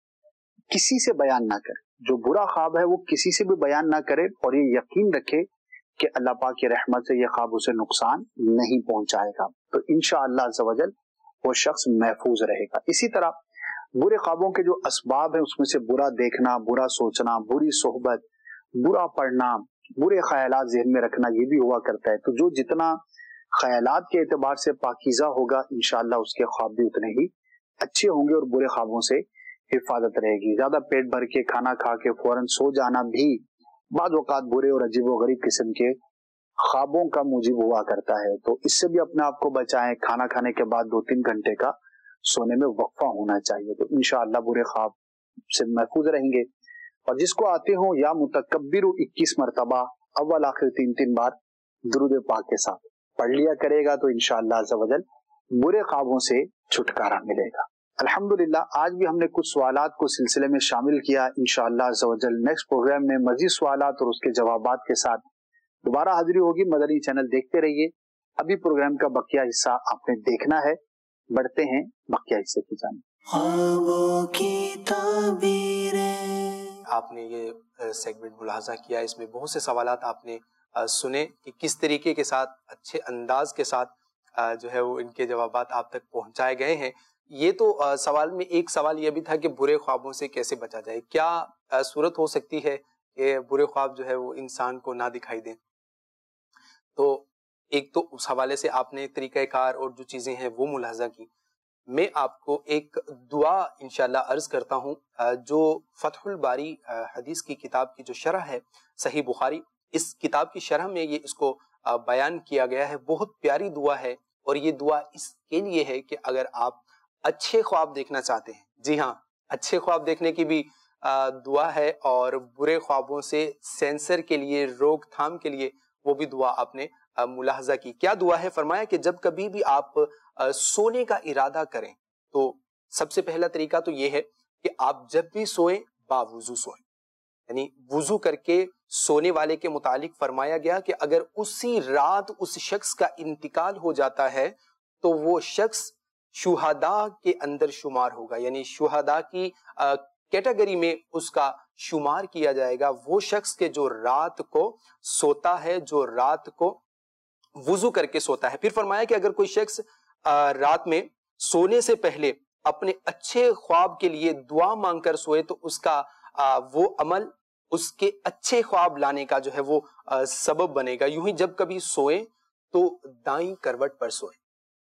किसी से बयान ना करे। जो बुरा ख्वाब है वो किसी से भी बयान ना करे और ये यकीन रखे कि अल्लाह पाक की रहमत से ये ख्वाब उसे नुकसान नहीं पहुंचाएगा, तो इंशाअल्लाह अज़्ज़ा वजल वो शख्स महफूज रहेगा। इसी तरह बुरे ख्वाबों के जो असबाब है उसमें से बुरा देखना, बुरा सोचना, बुरी सोहबत, बुरा पढ़ना, बुरे ख्यालात ज़हन में रखना, ये भी हुआ करता है। तो जो जितना ख्यालात के एतबार से पाकीज़ा होगा इंशाअल्लाह उसके ख्वाब भी उतने ही अच्छे होंगे और बुरे ख्वाबों से हिफाजत रहेगी। ज्यादा पेट भर के खाना खा के फौरन सो जाना भी बाद वक़ात बुरे और अजीब व गरीब किस्म के ख्वाबों का मुजिब हुआ करता है, तो इससे भी अपने आप को बचाएं। खाना खाने के बाद दो तीन घंटे का सोने में वक्फा होना चाहिए, तो इंशाअल्लाह बुरे ख्वाब से महफूज रहेंगे। और जिसको आते हो या मुतकब्बिर इक्कीस मरतबा अव्वल आखिर तीन तीन बार दुरूद पाक के साथ پڑھ لیا کرے گا تو انشاءاللہ عز و جل برے خوابوں سے چھٹکارا ملے گا. الحمدللہ آج بھی ہم نے کچھ سوالات کو سلسلے میں شامل کیا. انشاءاللہ عز و جل نیکسٹ پروگرام میں مزید سوالات اور اس کے جوابات کے ساتھ دوبارہ حاضری ہوگی. مدنی چینل دیکھتے رہیے. ابھی پروگرام کا بقیہ حصہ آپ نے دیکھنا ہے. بڑھتے ہیں بقیہ حصے کی جانب. خوابوں کی تعبیریں. آپ نے یہ سیگمنٹ ملاحظہ کیا, اس میں بہت سے سوالات آپ نے سنے کہ کس طریقے کے ساتھ اچھے انداز کے ساتھ جو ہے وہ ان کے جوابات آپ تک پہنچائے گئے ہیں. یہ تو سوال میں ایک سوال یہ بھی تھا کہ برے خوابوں سے کیسے بچا جائے, کیا صورت ہو سکتی ہے کہ برے خواب جو ہے وہ انسان کو نہ دکھائی دیں. تو ایک تو اس حوالے سے آپ نے طریقہ کار اور جو چیزیں ہیں وہ ملاحظہ کی. میں آپ کو ایک دعا انشاءاللہ عرض کرتا ہوں جو فتح الباری حدیث کی کتاب کی جو شرح ہے صحیح بخاری, اس کتاب کی شرح میں یہ اس کو بیان کیا گیا ہے. بہت پیاری دعا ہے اور یہ دعا اس کے لیے ہے کہ اگر آپ اچھے خواب دیکھنا چاہتے ہیں, جی ہاں اچھے خواب دیکھنے کی بھی دعا ہے, اور برے خوابوں سے سینسر کے لیے, روک تھام کے لیے وہ بھی دعا آپ نے ملاحظہ کی. کیا دعا ہے؟ فرمایا کہ جب کبھی بھی آپ سونے کا ارادہ کریں تو سب سے پہلا طریقہ تو یہ ہے کہ آپ جب بھی سوئیں باوضو سوئیں, یعنی وضو کر کے سونے والے کے متعلق فرمایا گیا کہ اگر اسی رات اس شخص کا انتقال ہو جاتا ہے تو وہ شخص شہداء کے اندر شمار ہوگا, یعنی شہداء کی کیٹیگری میں اس کا شمار کیا جائے گا. وہ شخص کے جو رات کو سوتا ہے, جو رات کو وضو کر کے سوتا ہے. پھر فرمایا کہ اگر کوئی شخص رات میں سونے سے پہلے اپنے اچھے خواب کے لیے دعا مانگ کر سوئے تو اس کا وہ عمل اس کے اچھے خواب لانے کا جو ہے وہ سبب بنے گا. یوں ہی جب کبھی سوئیں تو دائیں کروٹ پر سوئیں.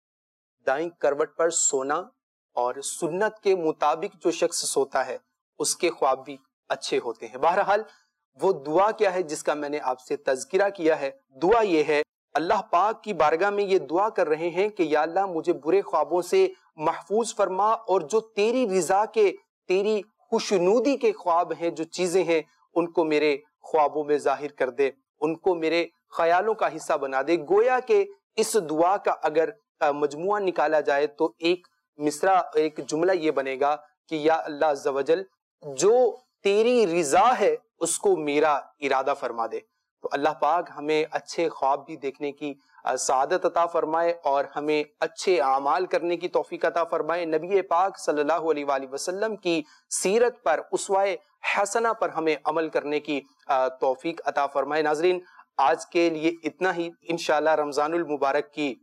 دائیں کروٹ پر سونا اور سنت کے مطابق جو شخص سوتا ہے اس کے خواب بھی اچھے ہوتے ہیں. بہرحال وہ دعا کیا ہے جس کا میں نے آپ سے تذکرہ کیا ہے؟ دعا یہ ہے, اللہ پاک کی بارگاہ میں یہ دعا کر رہے ہیں کہ یا اللہ مجھے برے خوابوں سے محفوظ فرما, اور جو تیری رضا کے, تیری خوشنودی کے خواب ہیں, جو چیزیں ہیں ان کو میرے خوابوں میں ظاہر کر دے, ان کو میرے خیالوں کا حصہ بنا دے. گویا کہ اس دعا کا اگر مجموعہ نکالا جائے تو ایک مصرع, ایک جملہ یہ بنے گا کہ یا اللہ عز و جل جو تیری رضا ہے اس کو میرا ارادہ فرما دے. تو اللہ پاک ہمیں اچھے خواب بھی دیکھنے کی سعادت عطا فرمائے اور ہمیں اچھے اعمال کرنے کی توفیق عطا فرمائے. نبی پاک صلی اللہ علیہ وآلہ وسلم کی سیرت پر, اسوہ حسنہ پر ہمیں عمل کرنے کی توفیق عطا فرمائے. ناظرین آج کے لیے اتنا ہی. انشاءاللہ رمضان المبارک کی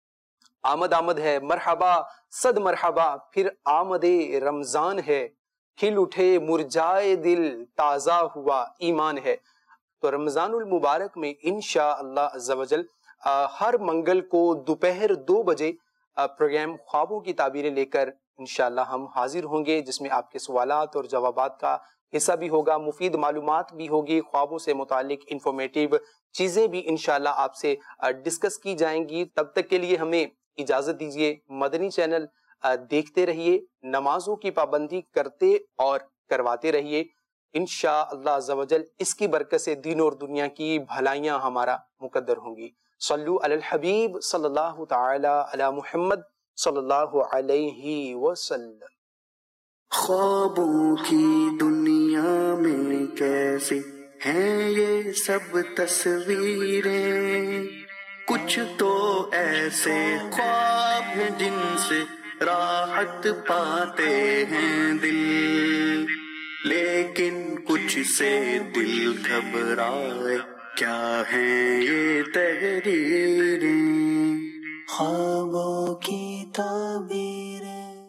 آمد آمد ہے, مرحبا صد مرحبا, پھر آمد رمضان ہے, کھل اٹھے مرجائے دل, تازہ ہوا ایمان ہے. تو رمضان المبارک میں انشاءاللہ عز و جل ہر منگل کو دوپہر دو بجے پروگرام خوابوں کی تعبیریں لے کر انشاءاللہ ہم حاضر ہوں گے, جس میں آپ کے سوالات اور جوابات کا حصہ بھی ہوگا, مفید معلومات بھی ہوگی, خوابوں سے متعلق انفارمیٹیو چیزیں بھی انشاءاللہ آپ سے ڈسکس کی جائیں گی. تب تک کے لیے ہمیں اجازت دیجیے. مدنی چینل دیکھتے رہیے, نمازوں کی پابندی کرتے اور کرواتے رہیے. انشاءاللہ عز و جل اس کی برکت سے دین اور دنیا کی بھلائیاں ہمارا مقدر ہوں گی. صلو علی الحبیب صلی اللہ تعالی علی محمد صلی اللہ علیہ وسلم. خوابوں کی دنیا میں کیسے ہیں یہ سب تصویریں, کچھ تو ایسے خواب ہیں جن سے راحت پاتے ہیں دل, لیکن کچھ سے دل گھبرائے, کیا ہیں یہ تحریریں, خوابوں کی تعبیریں.